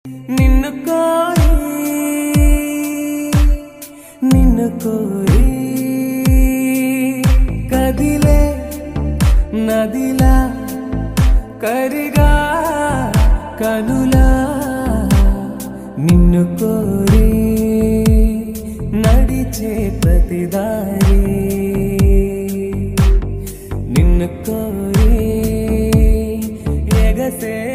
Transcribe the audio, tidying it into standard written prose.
నిన్ను కోరి కదిలే నదిలా కరిగా కనులా నిన్ను కోరి నడిచే ప్రతిదారి నిన్ను కోరి ఎగసే